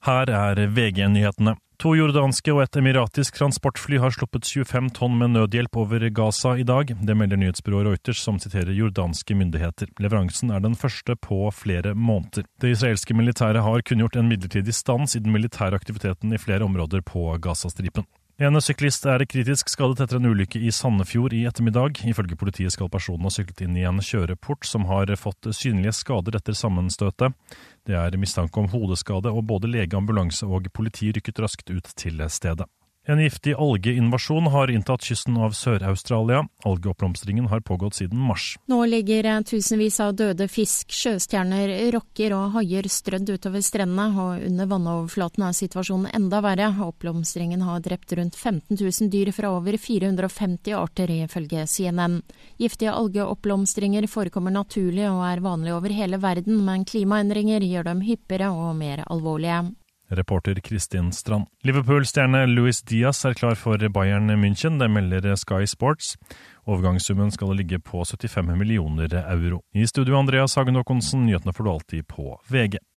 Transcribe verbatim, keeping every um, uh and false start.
Her er V G-nyhetene. To jordanske og et emiratisk transportfly har sluppet tjuefem tonn med nødhjelp over Gaza i dag. Det melder nyhetsbyrået Reuters, som siterer jordanske myndigheter. Leveransen er den første på flere måneder. Det israelske militæret har kunngjort en midlertidig stans i den militære aktiviteten i flere områder på Gazastripen. En syklist er kritisk skadet etter en ulykke i Sandefjord i ettermiddag. Ifølge politiet skal personen ha syklet inn i en kjøreport som har fått synlige skader etter sammenstøtet. Det er mistanke om hodeskade, og både lege, ambulanse og politi rykket raskt ut til stedet. En giftig algeinvasjon har inntatt kysten av Sør-Australia. Algeoppblomstringen har pågått siden mars. Nå ligger tusenvis av døde fisk, sjøstjerner, rokker og haier strødd utover strendene, og under vannoverflaten er situasjonen enda verre. Oppblomstringen har drept rundt femten tusen dyr fra over fire hundre og femti arter, ifølge C N N. Giftige algeoppblomstringer forekommer naturlig og er vanlig over hele verden, men klimaendringer gjør dem hyppigere og mer alvorlige. Reporter Kristin Strand. Liverpool-stjerne Luis Diaz er klar for Bayern München, det melder Sky Sports. Overgangssummen skal ligge på syttifem millioner euro. I studio Andreas Hagen Håkonsen, nyhetene får du alltid på V G.